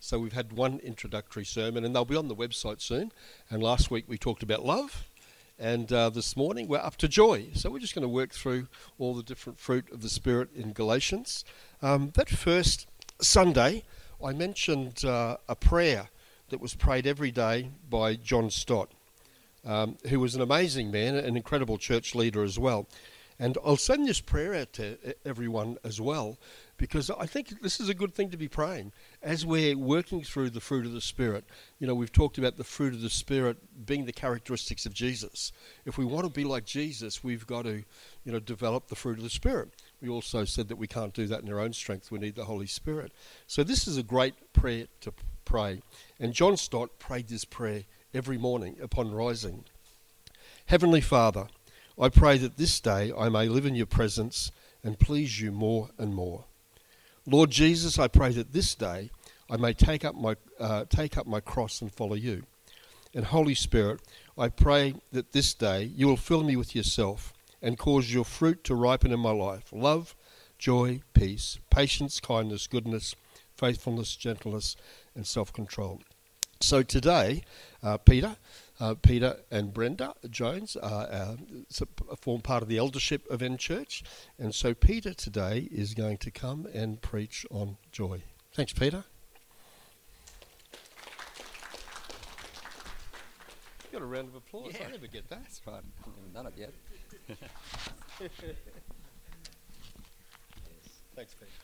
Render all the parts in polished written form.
So we've had one introductory sermon, and they'll be on the website soon. And last week we talked about love, and this morning we're up to joy. So we're just going to work through all the different fruit of the Spirit in Galatians. That first Sunday, I mentioned a prayer that was prayed every day by John Stott, who was an amazing man, an incredible church leader as well. And I'll send this prayer out to everyone as well, because I think this is a good thing to be praying as we're working through the fruit of the Spirit. You know, we've talked about the fruit of the Spirit being the characteristics of Jesus. If we want to be like Jesus, we've got to, develop the fruit of the Spirit. We also said that we can't do that in our own strength. We need the Holy Spirit. So this is a great prayer to pray. And John Stott prayed this prayer every morning upon rising. Heavenly Father, I pray that this day I may live in your presence and please you more and more. Lord Jesus, I pray that this day I may take up my cross and follow you. And Holy Spirit, I pray that this day you will fill me with yourself and cause your fruit to ripen in my life. Love, joy, peace, patience, kindness, goodness, faithfulness, gentleness, and self-control. So today, Peter and Brenda Jones form part of the eldership of N Church. And so Peter today is going to come and preach on joy. Thanks, Peter. Got a round of applause. Yeah. I never get that. That's right. I haven't done it yet. Thanks, Peter.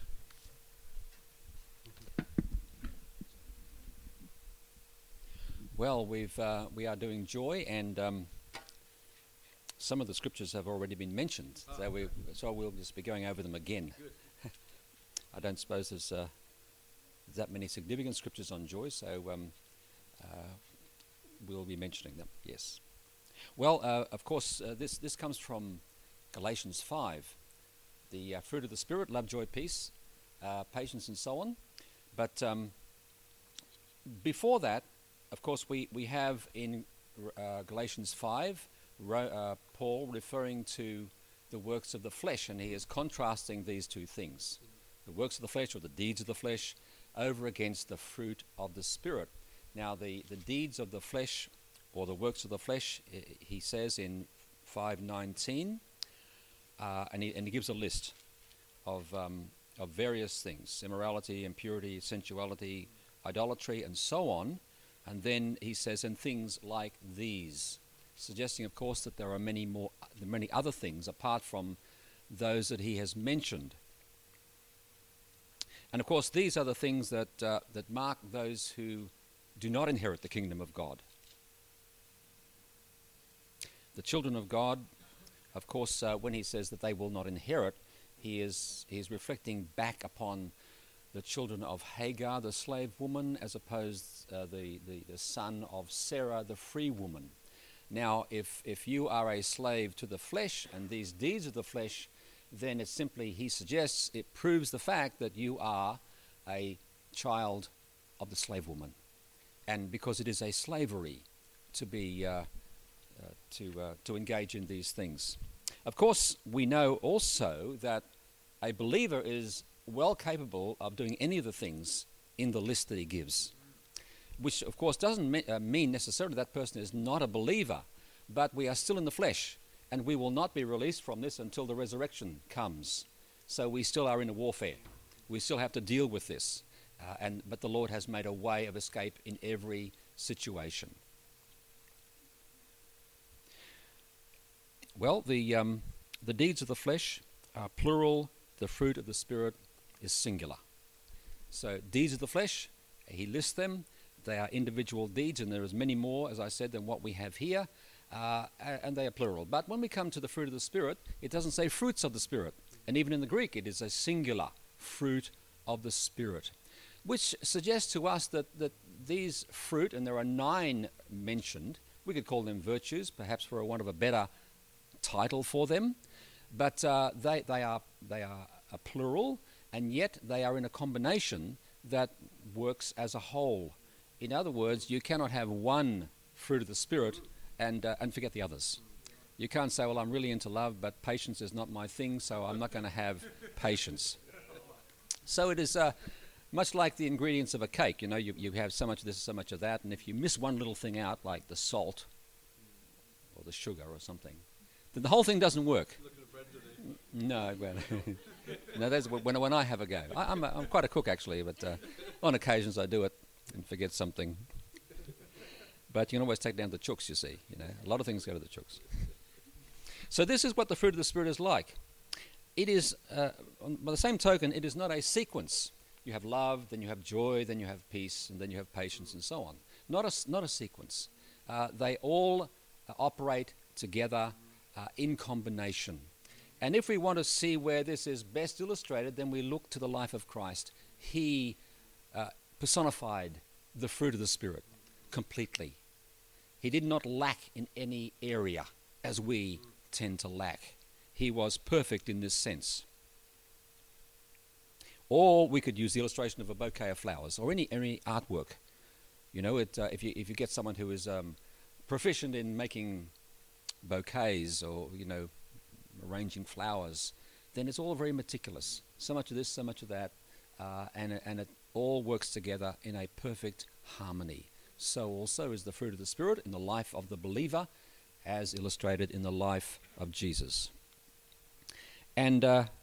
Well, we are doing joy, and some of the scriptures have already been mentioned, so we'll just be going over them again. I don't suppose there's that many significant scriptures on joy, so we'll be mentioning them. Yes. Well, of course, this comes from Galatians 5, the fruit of the Spirit: love, joy, peace, patience, and so on. But before that, of course, we have in Galatians 5, Paul referring to the works of the flesh, and he is contrasting these two things, the works of the flesh, or the deeds of the flesh, over against the fruit of the Spirit. Now, the deeds of the flesh, or the works of the flesh, he says in 5:19, and he gives a list of various things: immorality, impurity, sensuality, idolatry, and so on. And then he says, and things like these, suggesting, of course, that there are many other things apart from those that he has mentioned. And of course, these are the things that mark those who do not inherit the kingdom of God. The children of God, of course, when he says that they will not inherit, he is reflecting back upon the children of Hagar, the slave woman, as opposed the son of Sarah, the free woman. Now, if you are a slave to the flesh and these deeds of the flesh, then it's simply, he suggests, it proves the fact that you are a child of the slave woman, and because it is a slavery to be to engage in these things. Of course, we know also that a believer is well capable of doing any of the things in the list that he gives, which of course doesn't mean necessarily that person is not a believer, but we are still in the flesh, and we will not be released from this until the resurrection comes. So we still are in a warfare. We still have to deal with this, but the Lord has made a way of escape in every situation. Well, the deeds of the flesh are plural. The fruit of the Spirit is singular. So deeds of the flesh, he lists them. They are individual deeds, and there is many more, as I said, than what we have here, and they are plural. But when we come to the fruit of the Spirit, it doesn't say fruits of the Spirit. And even in the Greek, it is a singular fruit of the Spirit, which suggests to us that these fruit, and there are 9 mentioned, we could call them virtues, perhaps for want of a better title for them, but they are a plural, and yet they are in a combination that works as a whole. In other words, you cannot have one fruit of the Spirit and forget the others. You can't say, well, I'm really into love, but patience is not my thing, so I'm not going to have patience. So it is Much like the ingredients of a cake, you have so much of this, so much of that, and if you miss one little thing out, like the salt or the sugar or something, then the whole thing doesn't work. No, well, no, that's when I have a go. I'm quite a cook actually, but on occasions I do it and forget something. But you can always take down the chooks, you see. A lot of things go to the chooks. So this is what the fruit of the Spirit is like. It is, by the same token, it is not a sequence. You have love, then you have joy, then you have peace, and then you have patience, and so on. Not a sequence. They all operate together in combination. And if we want to see where this is best illustrated, then we look to the life of Christ. He personified the fruit of the Spirit completely. He did not lack in any area, as we tend to lack. He was perfect in this sense. Or we could use the illustration of a bouquet of flowers, or any artwork. If you get someone who is proficient in making bouquets or arranging flowers, then it's all very meticulous. So much of this, so much of that, and it all works together in a perfect harmony. So also is the fruit of the Spirit in the life of the believer, as illustrated in the life of Jesus. And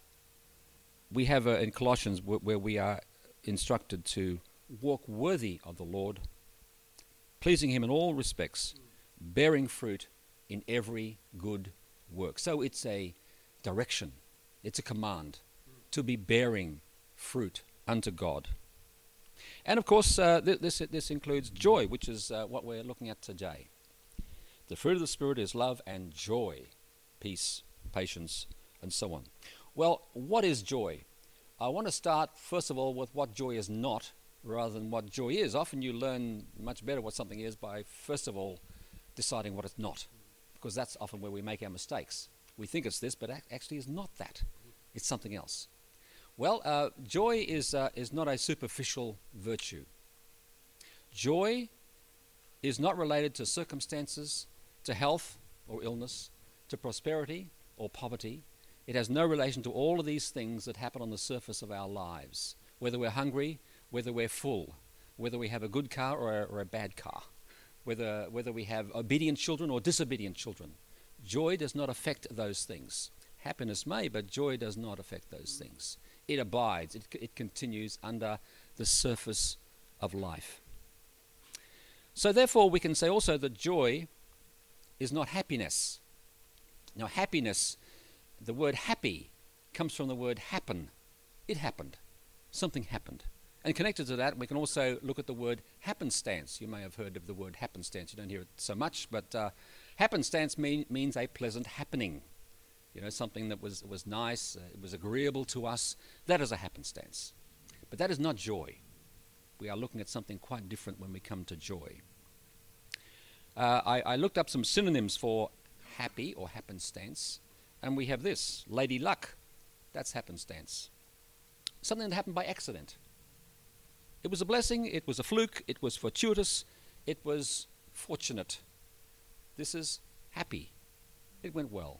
we have in Colossians where we are instructed to walk worthy of the Lord, pleasing Him in all respects, bearing fruit in every good work. So it's a direction, it's a command to be bearing fruit unto God. And of course, this includes joy, which is what we're looking at today. The fruit of the Spirit is love and joy, peace, patience, and so on. Well, what is joy? I want to start, first of all, with what joy is not, rather than what joy is. Often you learn much better what something is by, first of all, deciding what it's not, because that's often where we make our mistakes. We think it's this, but actually it's not that. It's something else. Well, joy is not a superficial virtue. Joy is not related to circumstances, to health or illness, to prosperity or poverty. It has no relation to all of these things that happen on the surface of our lives, whether we're hungry, whether we're full, whether we have a good car or a bad car, whether we have obedient children or disobedient children. Joy does not affect those things. Happiness may, but joy does not affect those things. It abides, it continues under the surface of life. So therefore we can say also that joy is not happiness. Now happiness, the word happy, comes from the word happen. It happened. Something happened. And connected to that, we can also look at the word happenstance. You may have heard of the word happenstance. You don't hear it so much, but happenstance means a pleasant happening. Something that was nice, it was agreeable to us. That is a happenstance. But that is not joy. We are looking at something quite different when we come to joy. I looked up some synonyms for happy or happenstance, and we have this: lady luck. That's happenstance. Something that happened by accident. It was a blessing, it was a fluke, it was fortuitous, it was fortunate. This is happy. It went well.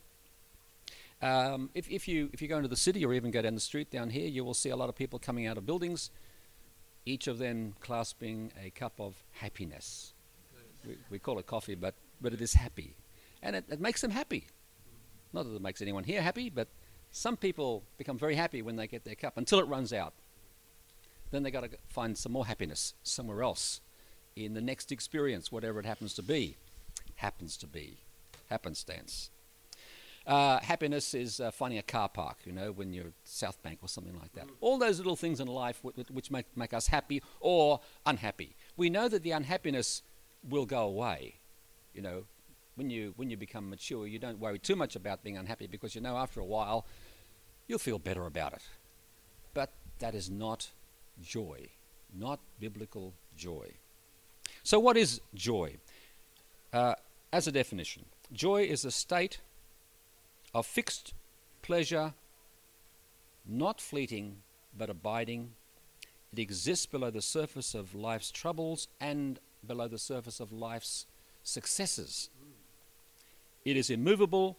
If you go into the city or even go down the street down here, you will see a lot of people coming out of buildings, each of them clasping a cup of happiness. We call it coffee, but it is happy. And it makes them happy. Not that it makes anyone here happy, but some people become very happy when they get their cup until it runs out. Then they got to find some more happiness somewhere else in the next experience, whatever it happens to be. Happenstance. Happiness is finding a car park, when you're at South Bank or something like that. All those little things in life which make us happy or unhappy. We know that the unhappiness will go away. When you become mature, you don't worry too much about being unhappy because after a while you'll feel better about it. But that is not joy, not biblical joy. So what is joy? As a definition, joy is a state of fixed pleasure, not fleeting but abiding. It exists below the surface of life's troubles and below the surface of life's successes. It is immovable,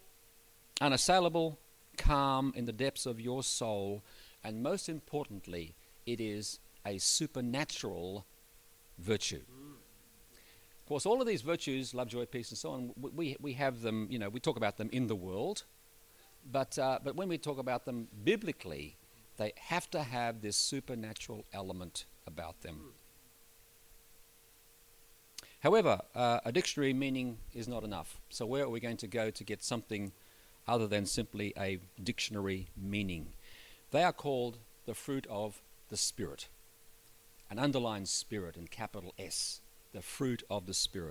unassailable, calm in the depths of your soul, and most importantly, it is a supernatural virtue. Of course, all of these virtues, love, joy, peace, and so on, we have them, we talk about them in the world, but when we talk about them biblically, they have to have this supernatural element about them. However, a dictionary meaning is not enough. So where are we going to go to get something other than simply a dictionary meaning? They are called the fruit of the Spirit, an underlined Spirit in capital S, the fruit of the Spirit.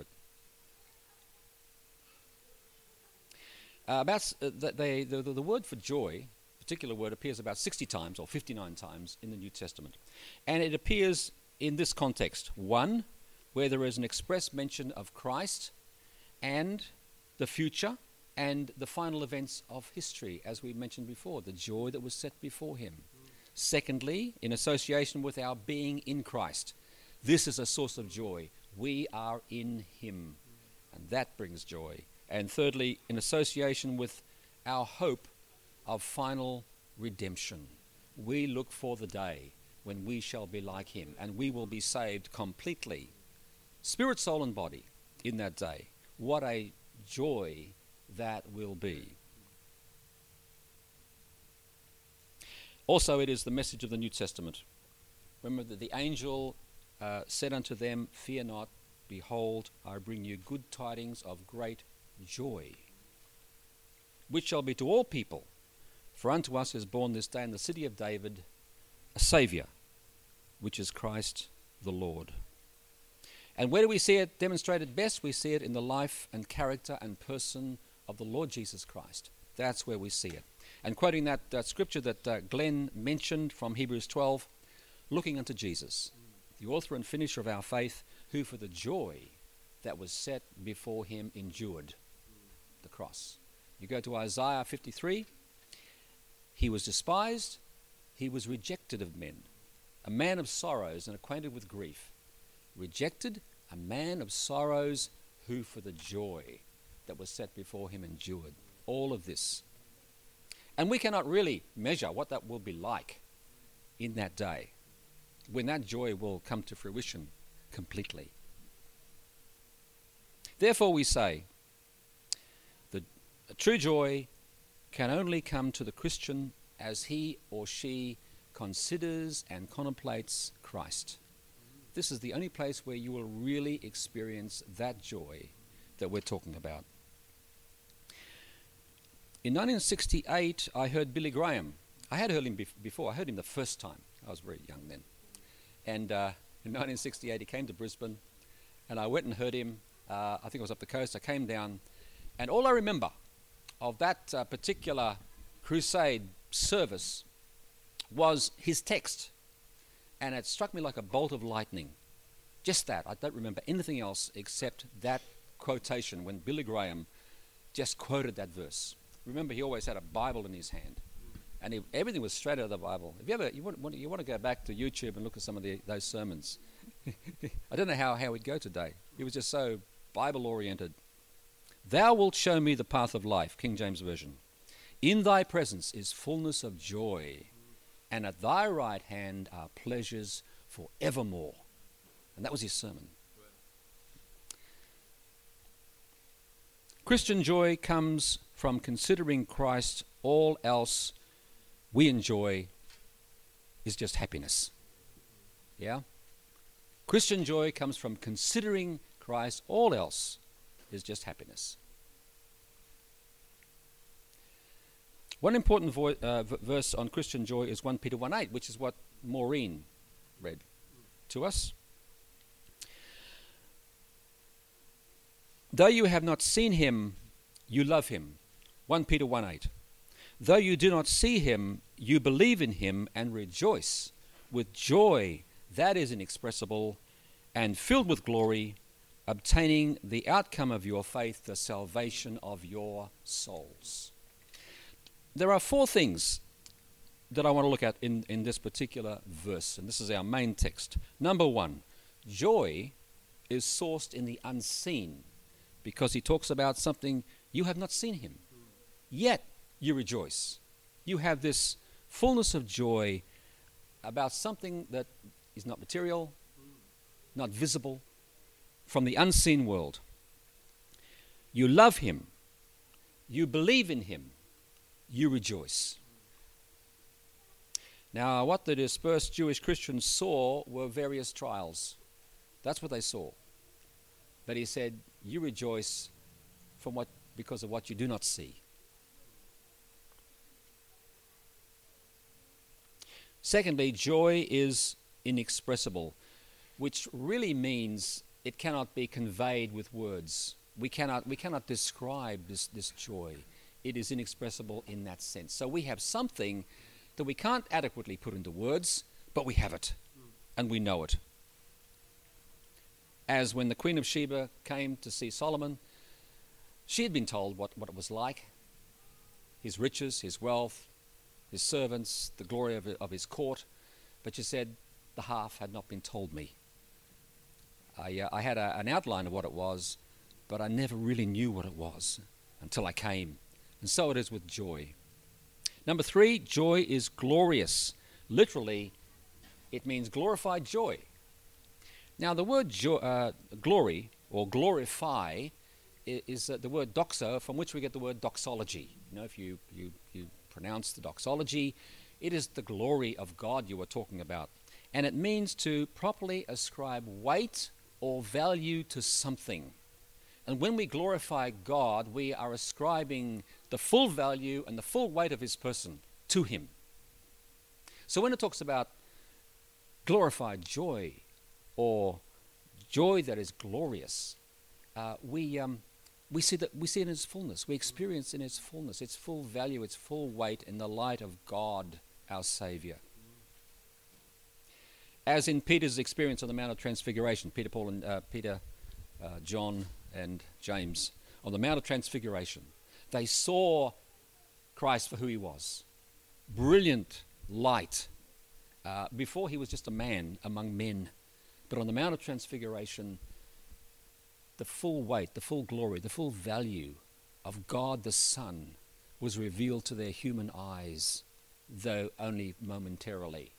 The word for joy, particular word, appears about 60 times or 59 times in the New Testament. And it appears in this context. One, where there is an express mention of Christ and the future and the final events of history, as we mentioned before, the joy that was set before him. Secondly, in association with our being in Christ. This is a source of joy. We are in him, and that brings joy. And thirdly, in association with our hope of final redemption. We look for the day when we shall be like him, and we will be saved completely, spirit, soul, and body, in that day. What a joy that will be. Also, it is the message of the New Testament. Remember that the angel said unto them, "Fear not, behold, I bring you good tidings of great joy, which shall be to all people. For unto us is born this day in the city of David a Saviour, which is Christ the Lord." And where do we see it demonstrated best? We see it in the life and character and person of the Lord Jesus Christ. That's where we see it. And quoting that scripture that Glenn mentioned from Hebrews 12, looking unto Jesus, the author and finisher of our faith, who for the joy that was set before him endured the cross. You go to Isaiah 53, he was despised, he was rejected of men, a man of sorrows and acquainted with grief. Rejected, a man of sorrows, who for the joy that was set before him endured. All of this. And we cannot really measure what that will be like in that day, when that joy will come to fruition completely. Therefore we say, the true joy can only come to the Christian as he or she considers and contemplates Christ. This is the only place where you will really experience that joy that we're talking about. In 1968, I heard Billy Graham. I had heard him before. I heard him the first time. I was very young then. And in 1968, he came to Brisbane, and I went and heard him. I think it was up the coast. I came down, and all I remember of that particular crusade service was his text. And it struck me like a bolt of lightning. Just that. I don't remember anything else except that quotation when Billy Graham just quoted that verse. Remember, he always had a Bible in his hand, and everything was straight out of the Bible. If you want to go back to YouTube and look at some of those sermons, I don't know how he'd go today. He was just so Bible-oriented. "Thou wilt show me the path of life," King James Version. "In thy presence is fullness of joy, and at thy right hand are pleasures for evermore." And that was his sermon. Christian joy comes from considering Christ. All else we enjoy is just happiness. Yeah? Christian joy comes from considering Christ. All else is just happiness. One important verse on Christian joy is 1 Peter 1:8, which is what Maureen read to us. "Though you have not seen him, you love him." 1 Peter 1:8. "Though you do not see him, you believe in him and rejoice with joy that is inexpressible and filled with glory, obtaining the outcome of your faith, the salvation of your souls." There are four things that I want to look at in this particular verse, and this is our main text. Number one, joy is sourced in the unseen, because he talks about something you have not seen him, yet you rejoice. You have this fullness of joy about something that is not material, not visible, from the unseen world. You love him, you believe in him, you rejoice. Now, what the dispersed Jewish Christians saw were various trials. That's what they saw. But he said, you rejoice because of what you do not see. Secondly, joy is inexpressible, which really means it cannot be conveyed with words. We cannot describe this joy. It is inexpressible in that sense. So we have something that we can't adequately put into words, but we have it, and we know it. As when the Queen of Sheba came to see Solomon, she had been told what it was like, his riches, his wealth, his servants, the glory of his court, but she said, the half had not been told me. I had an outline of what it was, but I never really knew what it was until I came. And so it is with joy. Number 3, joy is glorious. Literally, it means glorified joy. Now, the word glory or glorify is the word doxo, from which we get the word doxology. You know, if you pronounce the doxology, it is the glory of God you are talking about. And it means to properly ascribe weight or value to something. And when we glorify God, we are ascribing the full value and the full weight of his person to him. So when it talks about glorified joy or joy that is glorious, we see it in its fullness. We experience in its fullness, its full value, its full weight in the light of God, our Saviour. As in Peter's experience on the Mount of Transfiguration, Peter, John, and James, on the Mount of Transfiguration, they saw Christ for who he was. Brilliant light. Before he was just a man among men. But on the Mount of Transfiguration, the full weight, the full glory, the full value of God the Son was revealed to their human eyes, though only momentarily.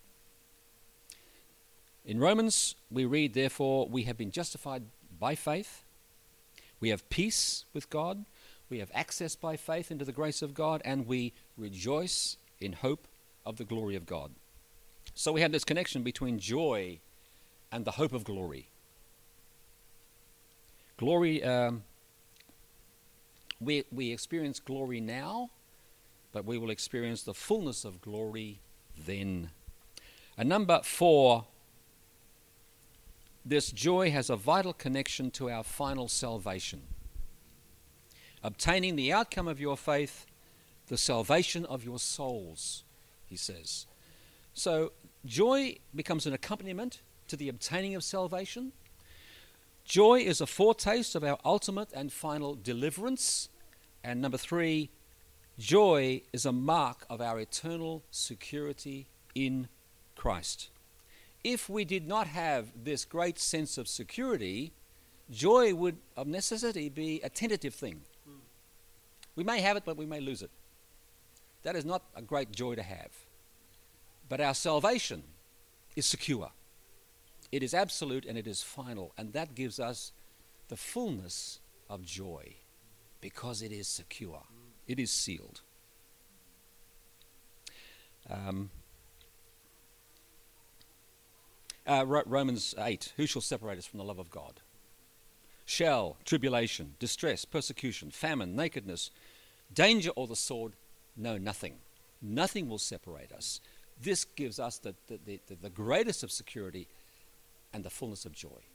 In Romans, we read, therefore, we have been justified by faith. We have peace with God. We have access by faith into the grace of God, and we rejoice in hope of the glory of God. So we have this connection between joy and the hope of glory. Glory, we experience glory now, but we will experience the fullness of glory then. And number 4, this joy has a vital connection to our final salvation. Obtaining the outcome of your faith, the salvation of your souls, he says. So joy becomes an accompaniment to the obtaining of salvation. Joy is a foretaste of our ultimate and final deliverance. And number 3, joy is a mark of our eternal security in Christ. If we did not have this great sense of security, joy would of necessity be a tentative thing. We may have it, but we may lose it. That is not a great joy to have. But our salvation is secure. It is absolute and it is final. And that gives us the fullness of joy because it is secure. It is sealed. Romans 8, who shall separate us from the love of God? Shall, tribulation, distress, persecution, famine, nakedness, danger, or the sword? No, nothing. Nothing will separate us. This gives us the greatest of security and the fullness of joy.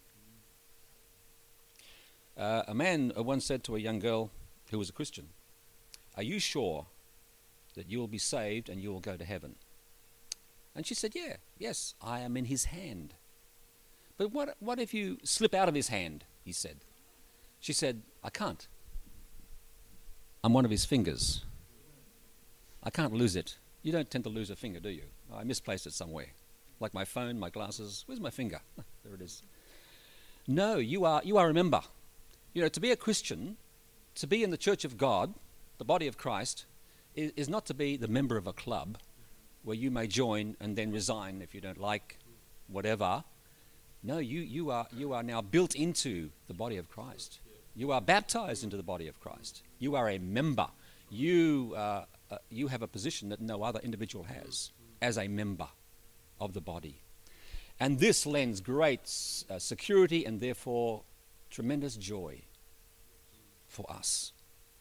A man once said to a young girl who was a Christian, "Are you sure that you will be saved and you will go to heaven?" And she said, yes, I am in his hand. But what if you slip out of his hand, he said. She said, I can't. I'm one of his fingers. I can't lose it. You don't tend to lose a finger, do you? I misplaced it somewhere. Like my phone, my glasses. Where's my finger? There it is. No, you are a member. You know, to be a Christian, to be in the church of God, the body of Christ, is not to be the member of a club where you may join and then resign if you don't like whatever. No, you are now built into the body of Christ. You are baptized into the body of Christ. You are a member. You have a position that no other individual has as a member of the body. And this lends great security and therefore tremendous joy for us.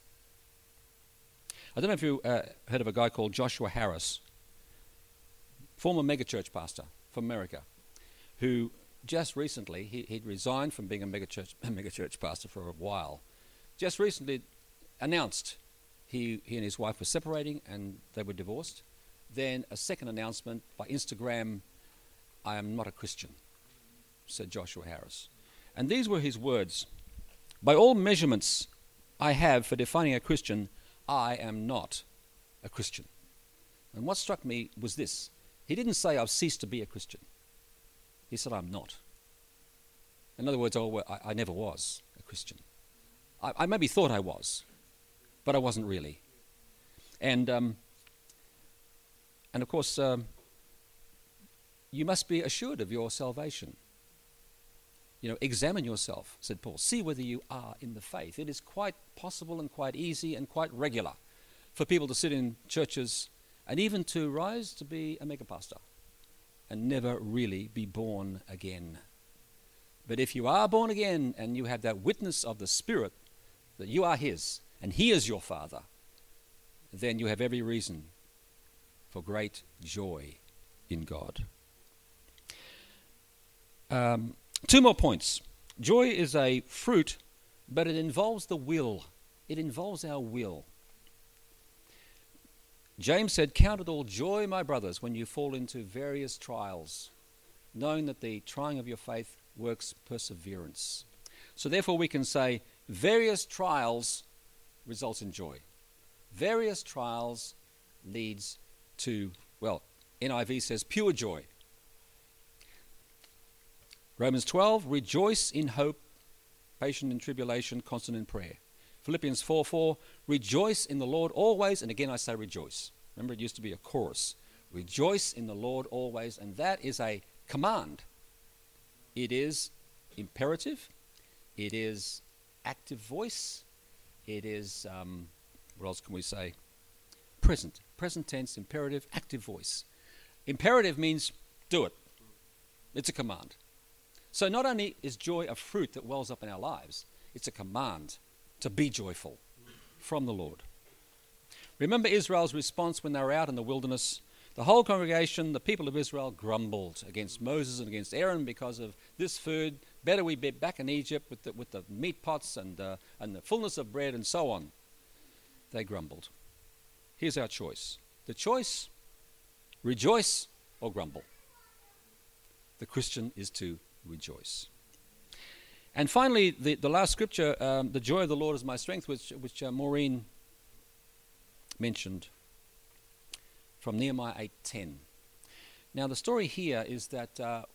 I don't know if you heard of a guy called Joshua Harris, former megachurch pastor from America, who just recently, he'd resigned from being a megachurch pastor for a while, just recently announced he and his wife were separating and they were divorced. Then a second announcement by Instagram, "I am not a Christian," said Joshua Harris. And these were his words: "By all measurements I have for defining a Christian, I am not a Christian." And what struck me was this. He didn't say, "I've ceased to be a Christian." He said, "I'm not." In other words, I never was a Christian. I maybe thought I was, but I wasn't really. And of course, you must be assured of your salvation. Examine yourself, said Paul. See whether you are in the faith. It is quite possible and quite easy and quite regular for people to sit in churches and even to rise to be a megapastor and never really be born again. But if you are born again and you have that witness of the Spirit that you are His and He is your Father, then you have every reason for great joy in God. 2 more points. Joy is a fruit, but it involves the will. It involves our will. James said, "Count it all joy, my brothers, when you fall into various trials, knowing that the trying of your faith works perseverance." So therefore we can say various trials results in joy. Various trials leads to, NIV says pure joy. Romans 12, rejoice in hope, patient in tribulation, constant in prayer. Philippians 4:4, rejoice in the Lord always, and again I say rejoice. Remember, it used to be a chorus. Rejoice in the Lord always, and that is a command. It is imperative. It is active voice. It is, what else can we say? Present tense, imperative, active voice. Imperative means do it. It's a command. So not only is joy a fruit that wells up in our lives, it's a command to be joyful from the Lord. Remember Israel's response when they were out in the wilderness? The whole congregation, the people of Israel, grumbled against Moses and against Aaron because of this food. Better we be back in Egypt with the meat pots and the fullness of bread and so on. They grumbled. Here's our choice. The choice, rejoice or grumble. The Christian is to rejoice. And finally, the last scripture, the joy of the Lord is my strength, which Maureen mentioned from Nehemiah 8:10. Now the story here is that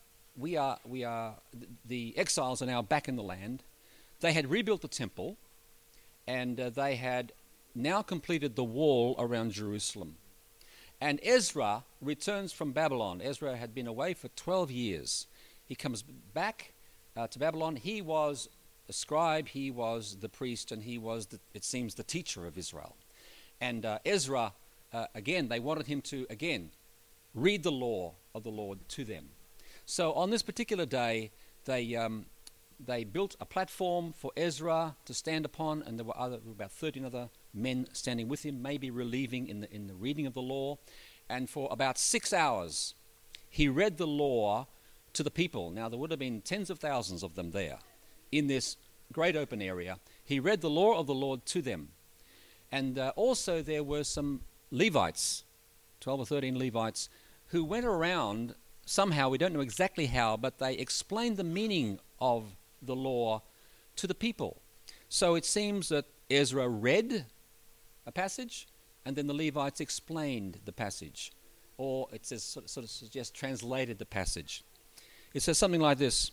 the exiles are now back in the land. They had rebuilt the temple, and they had now completed the wall around Jerusalem. And Ezra returns from Babylon. Ezra had been away for 12 years. He comes back to Babylon. He was a scribe, he was the priest, and he was, it seems, the teacher of Israel. And Ezra, again, they wanted him to, read the law of the Lord to them. So on this particular day, they built a platform for Ezra to stand upon, and there were about 13 other men standing with him, maybe relieving in the reading of the law. And for about 6 hours, he read the law to the people. Now, there would have been tens of thousands of them there in this great open area. He read the law of the Lord to them. And also there were some Levites, 12 or 13 Levites, who went around somehow, we don't know exactly how, but they explained the meaning of the law to the people. So it seems that Ezra read a passage, and then the Levites explained the passage. Or it says, sort of suggests, translated the passage. It says something like this.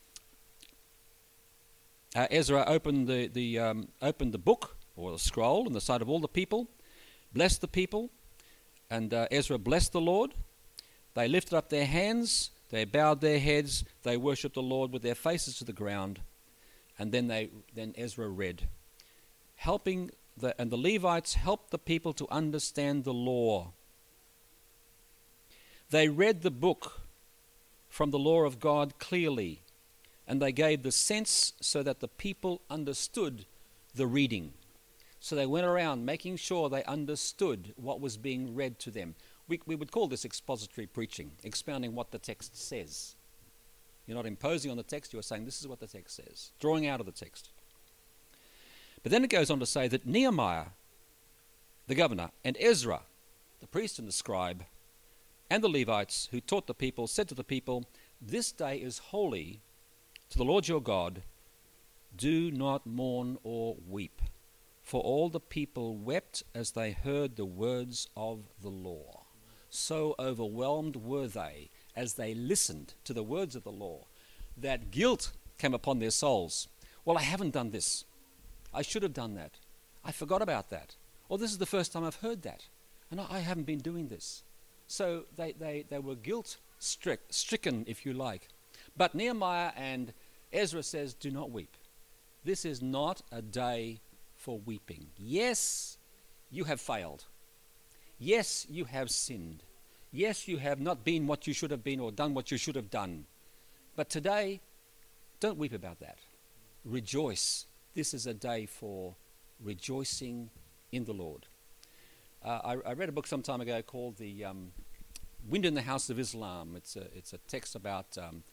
Ezra opened the book, or the scroll, in the sight of all the people, blessed the people, and Ezra blessed the Lord. They lifted up their hands They bowed their heads, they worshipped the Lord with their faces to the ground, and then Ezra read, and the Levites helped the people to understand the law. They read the book from the law of God clearly, and they gave the sense so that the people understood the reading. So they went around making sure they understood what was being read to them. We would call this expository preaching, expounding what the text says. You're not imposing on the text, you're saying this is what the text says, drawing out of the text. But then it goes on to say that Nehemiah, the governor, and Ezra, the priest and the scribe, and the Levites who taught the people, said to the people, "This day is holy to the Lord your God. Do not mourn or weep." For all the people wept as they heard the words of the law. So overwhelmed were they as they listened to the words of the law that guilt came upon their souls. Well, I haven't done this. I should have done that. I forgot about that. Or this is the first time I've heard that. And I haven't been doing this. So they were stricken, if you like. But Nehemiah and Ezra says, do not weep. This is not a day for weeping. Yes, you have failed. Yes, you have sinned. Yes, you have not been what you should have been or done what you should have done. But today, don't weep about that. Rejoice. This is a day for rejoicing in the Lord. I read a book some time ago called The Wind in the House of Islam. It's a text about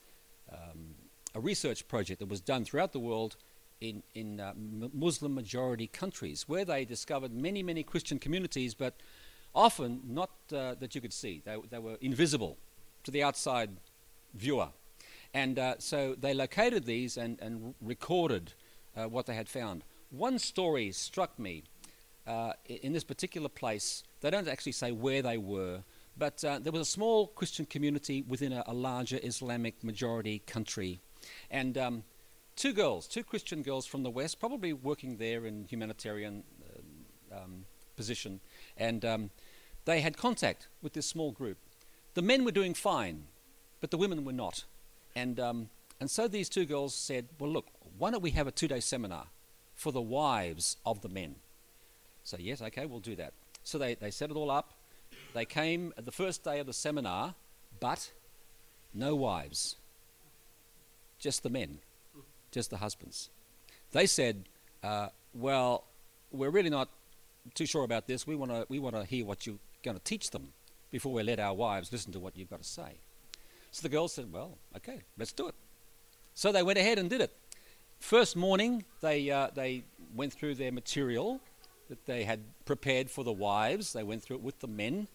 a research project that was done throughout the world in Muslim majority countries, where they discovered many, many Christian communities, but often not that you could see. They were invisible to the outside viewer. And so they located these and recorded what they had found. One story struck me in this particular place. They don't actually say where they were, but there was a small Christian community within a larger Islamic majority country. And two Christian girls from the West, probably working there in humanitarian position, and they had contact with this small group. The men were doing fine, but the women were not. And so these two girls said, well, look, why don't we have a 2-day seminar for the wives of the men? So yes, okay, we'll do that. So they set it all up. They came the first day of the seminar, but no wives, just the men. Just the husbands. They said, well, we're really not too sure about this. We want to hear what you're going to teach them before we let our wives listen to what you've got to say. So the girls said, well, okay, let's do it. So they went ahead and did it. First morning, they went through their material that they had prepared for the wives. They went through it with the men,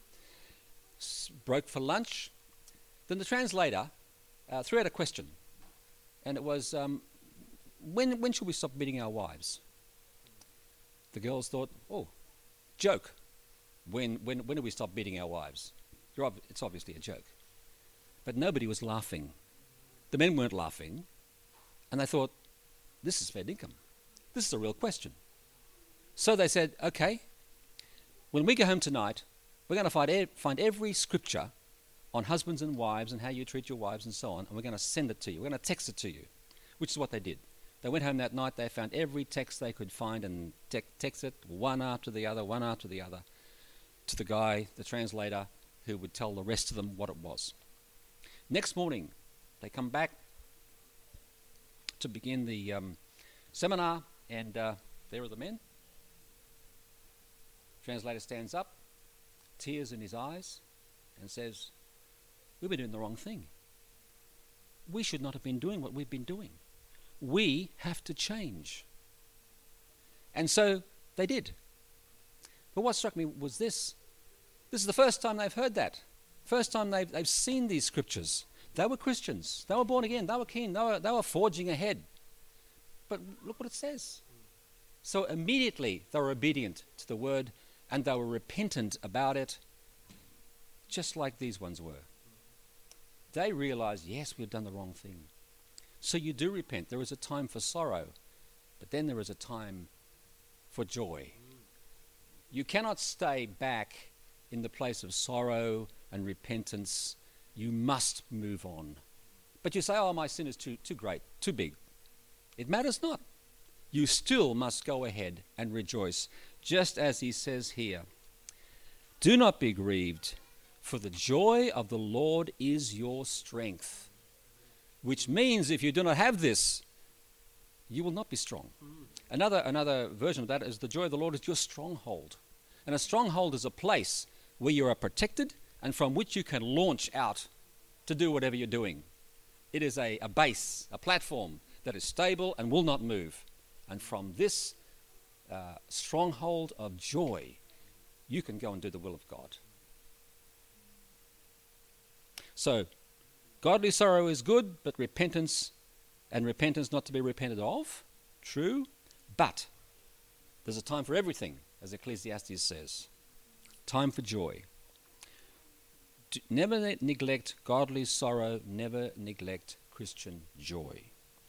broke for lunch. Then the translator threw out a question, and it was, when should we stop beating our wives? The girls thought, oh, joke. When do we stop beating our wives? It's obviously a joke. But nobody was laughing. The men weren't laughing. And they thought, this is fair dinkum. This is a real question. So they said, okay, when we go home tonight, we're going to find every scripture on husbands and wives and how you treat your wives and so on, and we're going to send it to you. We're going to text it to you, which is what they did. They went home that night, they found every text they could find and text it one after the other, to the guy, the translator, who would tell the rest of them what it was. Next morning, they come back to begin the seminar, and there are the men. Translator stands up, tears in his eyes, and says, we've been doing the wrong thing. We should not have been doing what we've been doing. We have to change. And so they did. But what struck me was this. This is the first time they've heard that. First time they've seen these scriptures. They were Christians. They were born again. They were keen. They were forging ahead. But look what it says. So immediately they were obedient to the word, and they were repentant about it, just like these ones were. They realized, yes, we've done the wrong thing. So you do repent. There is a time for sorrow, but then there is a time for joy. You cannot stay back in the place of sorrow and repentance You must move on. But you say, oh, my sin is too great, too big. It matters not. You still must go ahead and rejoice, just as he says here. Do not be grieved, for the joy of the Lord is your strength. Which means if you do not have this, you will not be strong. Another version of that is the joy of the Lord is your stronghold. And a stronghold is a place where you are protected and from which you can launch out to do whatever you're doing. It is a base, a platform that is stable and will not move. And from this stronghold of joy, you can go and do the will of God. So, godly sorrow is good, but repentance not to be repented of, true, but there's a time for everything, as Ecclesiastes says. Time for joy. Never neglect godly sorrow, never neglect Christian joy.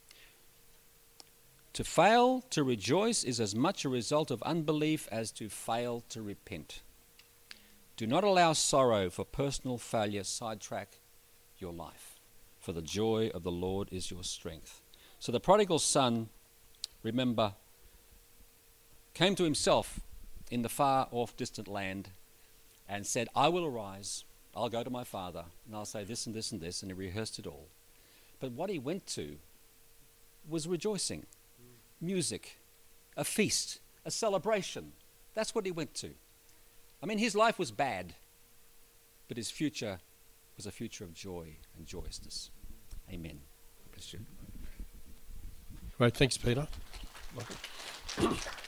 To fail to rejoice is as much a result of unbelief as to fail to repent. Do not allow sorrow for personal failure sidetrack your life, for the joy of the Lord is your strength. So the prodigal son, remember, came to himself in the far off distant land and said, I will arise, I'll go to my father, and I'll say this and this and this, and he rehearsed it all. But what he went to was rejoicing. Music, a feast, a celebration. That's what he went to. I mean, his life was bad, but his future was a future of joy and joyousness. Amen. Bless you. Great, thanks, Peter.